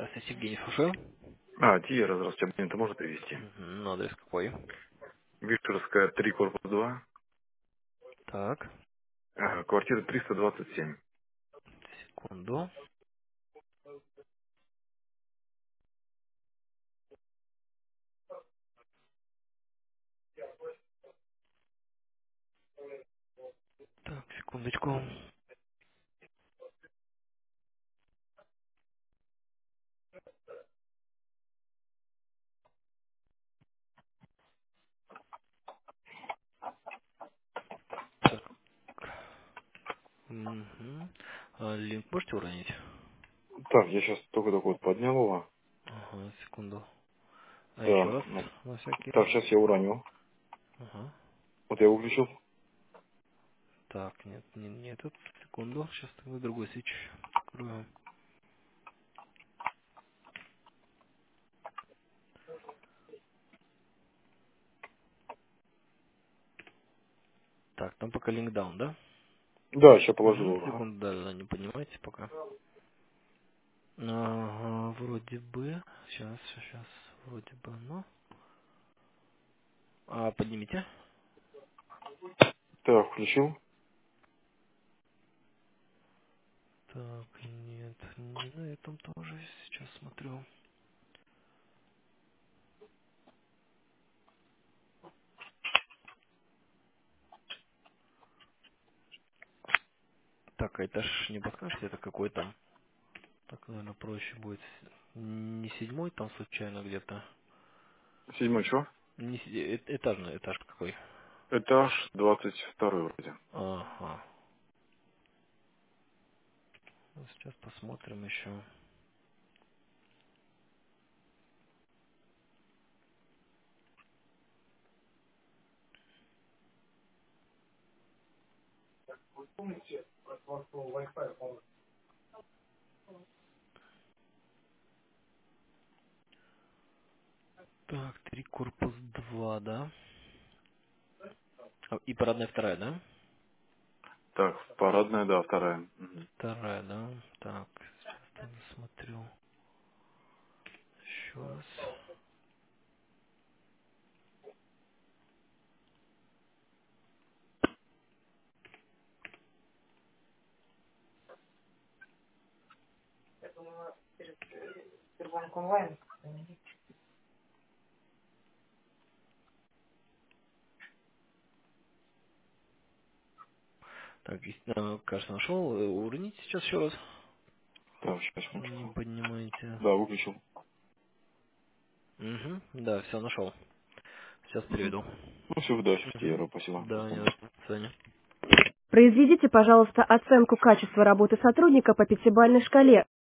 Здравствуйте, Евгений, слушаю. Тиера, здравствуйте, абонента можно привести? Мгм, ну, адрес какой? Викторовская, 3, корпус 2, Так, квартира 327. секунду. Так, секундочку. Так, мгм. Линк можете уронить? Так, я сейчас только вот поднял его. Ага, секунду. А Да, еще раз, ну, на всякий. так, сейчас я уроню. Ага. Вот я выключил. Так, нет, не этот. Секунду, сейчас тогда другой свич открою. Так, там пока линк даун, да? Да, еще положил Угу, его, ага. секунду, да, не поднимайте пока. Ага, вроде бы. Сейчас, вроде бы, ну. Поднимите. Так, включил. Так, нет, не на этом тоже. Сейчас смотрю. Так, а этаж не подскажете, это какой там? Так, наверное, проще будет. Не седьмой там случайно где-то? 7 что? Не этажный, этаж какой? Этаж 22 вроде. Ага. Ну, сейчас посмотрим еще. Так, 3 корпус 2, да? И парадная вторая, да? Так, парадная, да, вторая. Мгм. Вторая, да? Так, сейчас тогда смотрю. Еще раз. Так, кажется, нашел. Уроните сейчас еще раз. Так, сейчас, Не секундочку. поднимайте. Да, выключил. Угу, да, все, нашел. Сейчас Мгм. переведу. Ну, все, удачи, Угу. Тиера, спасибо за Да, не помощь. надо. До свидания. Произведите, пожалуйста, оценку качества работы сотрудника по пятибалльной шкале